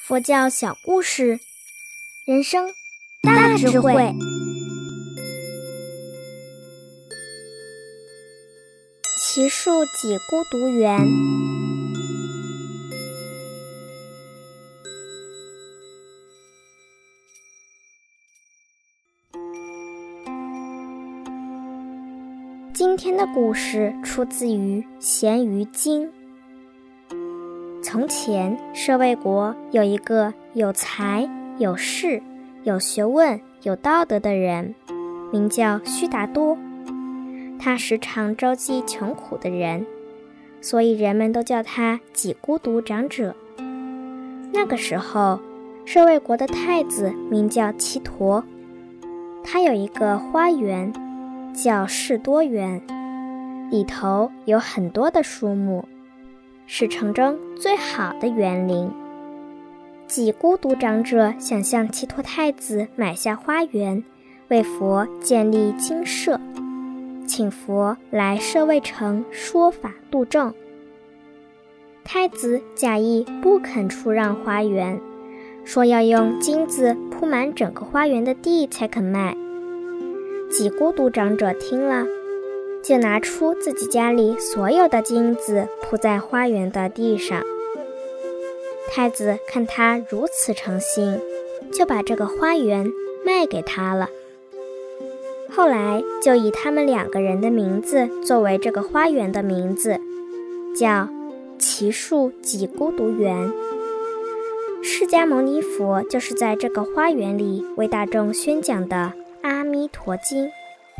佛教小故事，人生大智慧。奇树几孤独园。今天的故事出自于《咸鱼经》。从前，舍卫国有一个有才、有势、有学问、有道德的人，名叫须达多。他时常周济穷苦的人，所以人们都叫他几孤独长者。那个时候，舍卫国的太子名叫祇陀，他有一个花园叫士多园，里头有很多的树木，是城中最好的园林。几孤独长者想向祇陀太子买下花园，为佛建立精舍，请佛来舍卫城说法度众。太子假意不肯出让花园，说要用金子铺满整个花园的地才肯卖。几孤独长者听了，就拿出自己家里所有的金子铺在花园的地上。太子看他如此诚心，就把这个花园卖给他了。后来就以他们两个人的名字作为这个花园的名字，叫奇树几孤独园。释迦牟尼佛就是在这个花园里为大众宣讲的阿弥陀经。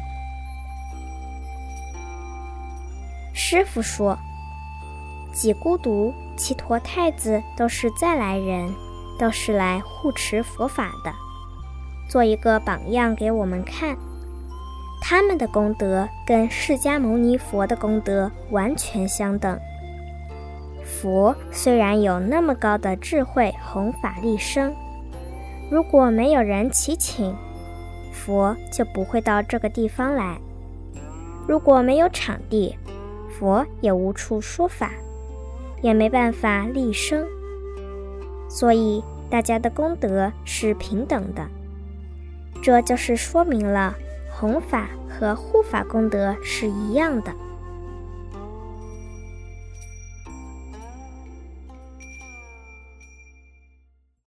师父说，几孤独、祇陀太子都是再来人，都是来护持佛法的，做一个榜样给我们看。他们的功德跟释迦牟尼佛的功德完全相等。佛虽然有那么高的智慧弘法利生，如果没有人祈请，佛就不会到这个地方来。如果没有场地，佛也无处说法，也没办法利生。所以大家的功德是平等的。这就是说明了弘法和护法功德是一样的。